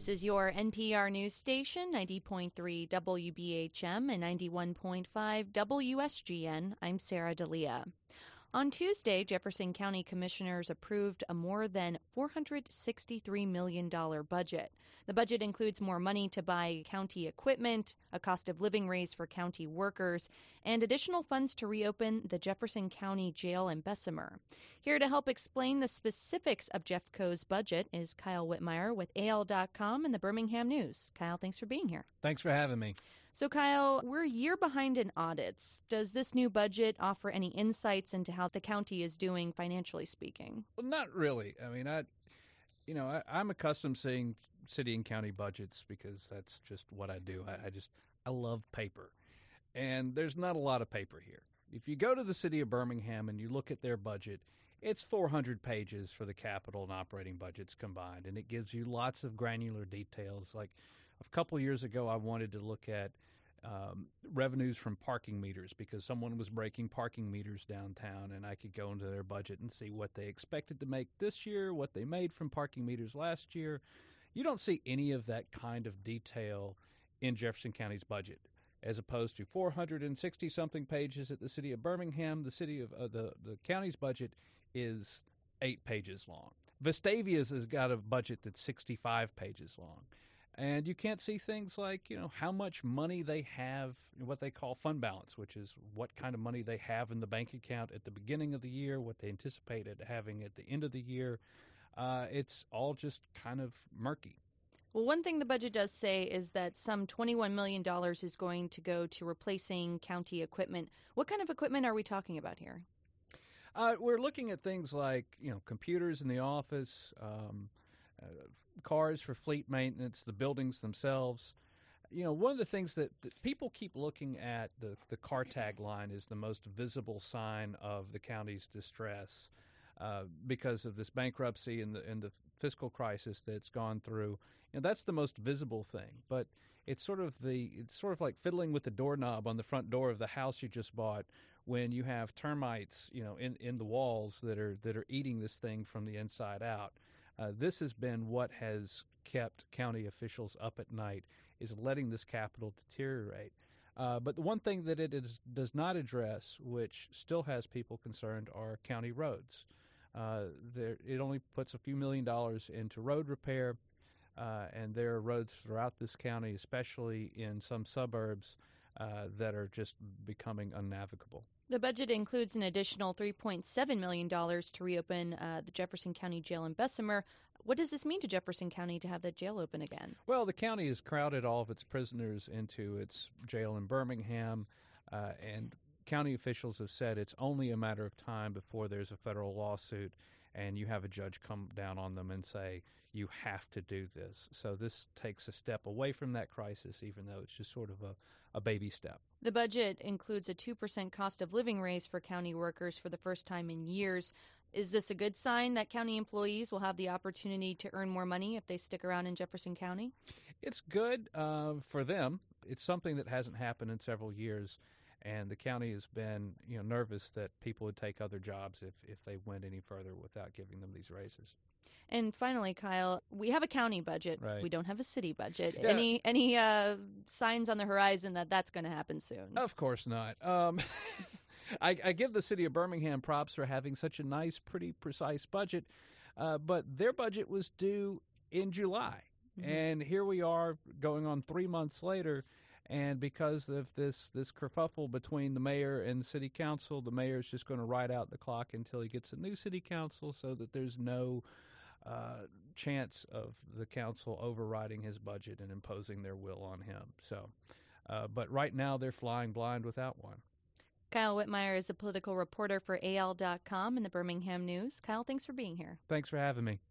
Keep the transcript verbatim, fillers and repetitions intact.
This is your N P R news station, ninety point three W B H M and ninety-one point five W S G N. I'm Sarah D'Elia. On Tuesday, Jefferson County Commissioners approved a more than four hundred sixty-three million dollars budget. The budget includes more money to buy county equipment, a cost of living raise for county workers, and additional funds to reopen the Jefferson County Jail in Bessemer. Here to help explain the specifics of Jeffco's budget is Kyle Whitmire with A L dot com and the Birmingham News. Kyle, thanks for being here. Thanks for having me. So, Kyle, we're a year behind in audits. Does this new budget offer any insights into how the county is doing financially speaking? Well, not really. I mean, I, you know, I, I'm accustomed to seeing city and county budgets because that's just what I do. I, I just, I love paper. And there's not a lot of paper here. If you go to the city of Birmingham and you look at their budget, it's four hundred pages for the capital and operating budgets combined, and it gives you lots of granular details. Like a couple of years ago, I wanted to look at um, revenues from parking meters because someone was breaking parking meters downtown, and I could go into their budget and see what they expected to make this year, what they made from parking meters last year. You don't see any of that kind of detail in Jefferson County's budget. As opposed to four hundred sixty-something pages at the city of Birmingham, the city of uh, the, the county's budget is eight pages long. Vestavia's has got a budget that's sixty-five pages long. And you can't see things like, you know, how much money they have, what they call fund balance, which is what kind of money they have in the bank account at the beginning of the year, what they anticipate it having at the end of the year. Uh, it's all just kind of murky. Well, one thing the budget does say is that some twenty-one million dollars is going to go to replacing county equipment. What kind of equipment are we talking about here? Uh, we're looking at things like, you know, computers in the office, um, uh, cars for fleet maintenance, the buildings themselves. You know, one of the things that, that people keep looking at, the, the car tag line is the most visible sign of the county's distress uh, because of this bankruptcy and the, and the fiscal crisis that's gone through. You know, that's the most visible thing, but it's sort of the it's sort of like fiddling with the doorknob on the front door of the house you just bought when you have termites, you know, in, in the walls that are that are eating this thing from the inside out. Uh, this has been what has kept county officials up at night, is letting this capital deteriorate. Uh, but the one thing that it is, does not address, which still has people concerned, are county roads. Uh, there, it only puts a few million dollars into road repair. Uh, and there are roads throughout this county, especially in some suburbs, uh, that are just becoming unnavigable. The budget includes an additional three point seven million dollars to reopen uh, the Jefferson County Jail in Bessemer. What does this mean to Jefferson County to have the jail open again? Well, the county has crowded all of its prisoners into its jail in Birmingham, uh, and county officials have said it's only a matter of time before there's a federal lawsuit and you have a judge come down on them and say, you have to do this. So this takes a step away from that crisis, even though it's just sort of a, a baby step. The budget includes a two percent cost of living raise for county workers for the first time in years. Is this a good sign that county employees will have the opportunity to earn more money if they stick around in Jefferson County? It's good uh, for them. It's something that hasn't happened in several years. And the county has been, you know, nervous that people would take other jobs if, if they went any further without giving them these raises. And finally, Kyle, we have a county budget. Right. We don't have a city budget. Yeah. Any any uh, signs on the horizon that that's going to happen soon? Of course not. Um, I, I give the city of Birmingham props for having such a nice, pretty precise budget, uh, but their budget was due in July. Mm-hmm. And here we are going on three months later. And because of this, this kerfuffle between the mayor and the city council, the mayor is just going to ride out the clock until he gets a new city council so that there's no uh, chance of the council overriding his budget and imposing their will on him. So, uh, but right now they're flying blind without one. Kyle Whitmire is a political reporter for A L dot com and the Birmingham News. Kyle, thanks for being here. Thanks for having me.